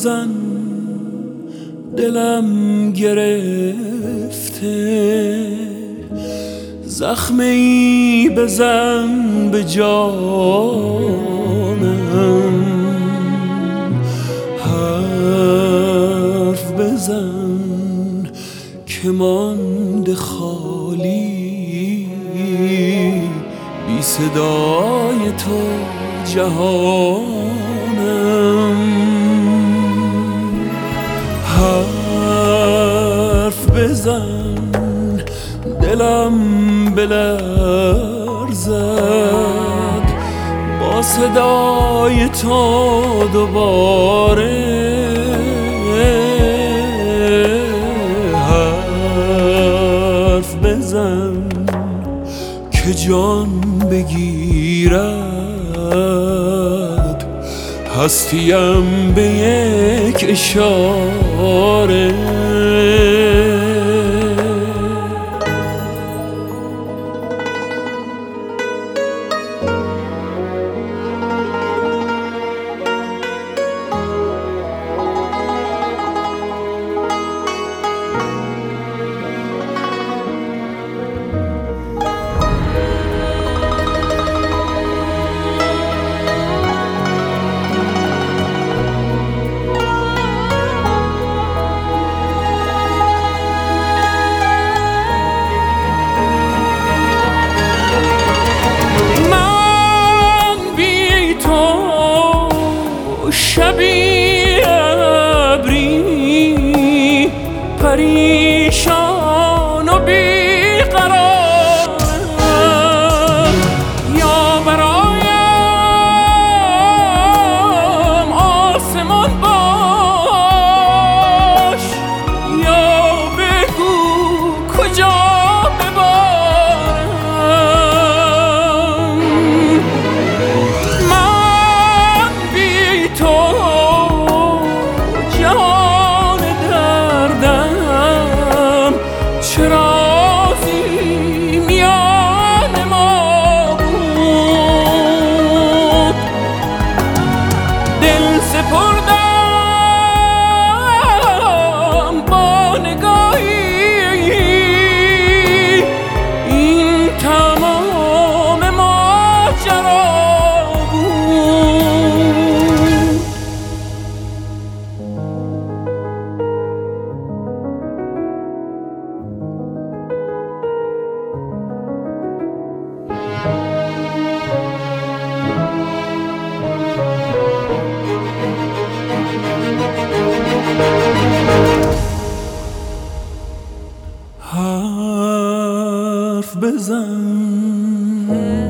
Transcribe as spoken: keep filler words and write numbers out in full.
بزن دلم گرفته، زخمی بزن به جانم، حرف بزن که مانده خالی، بی صدای تو جهانم. حرف بزن دلم بلرزد با صدای تو دوباره، حرف بزن که جان بگیرد هستیم به یک اشاره. شبی ابری پریشان و بیقرارم، یا برایم آسمان باش، یا بگو کجا ببارم. من بی تو جهان دردم چه رازی میان ما بود، دل سپردم با نگاهی این تمام ماجرا بود. حرف بزن